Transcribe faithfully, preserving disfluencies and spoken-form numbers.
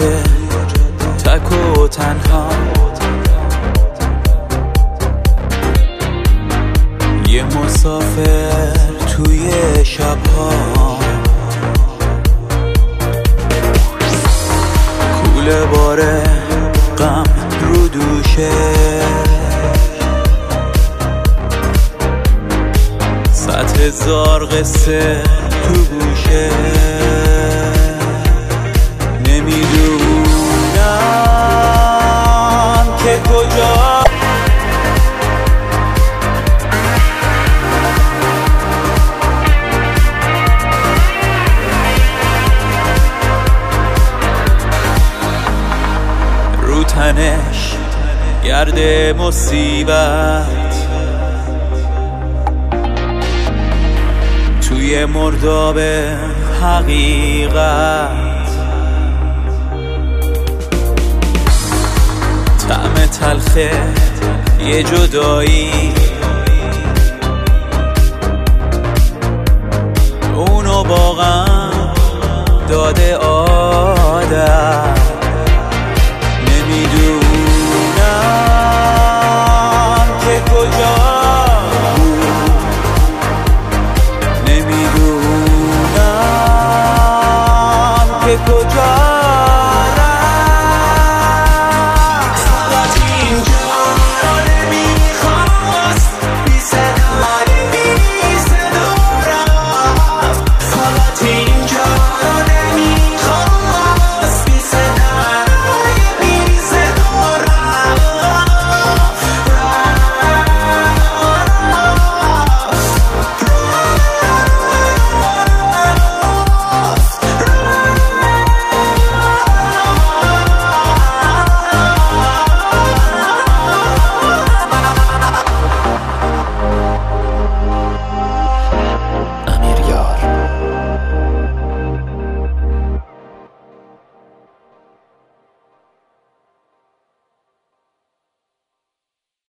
جاده تک و تنها، یه مسافر توی شبها، کوله باره غم رو دوشه، صد هزار قصه تو گوشه، نمیدونم که کجا رو تنش گرد مصیبت، توی مرداب حقیقت، طعم تلخه یه جدایی، اونو با غم داده آدم، نمیدونم که کجا بود، نمیدونم که کجا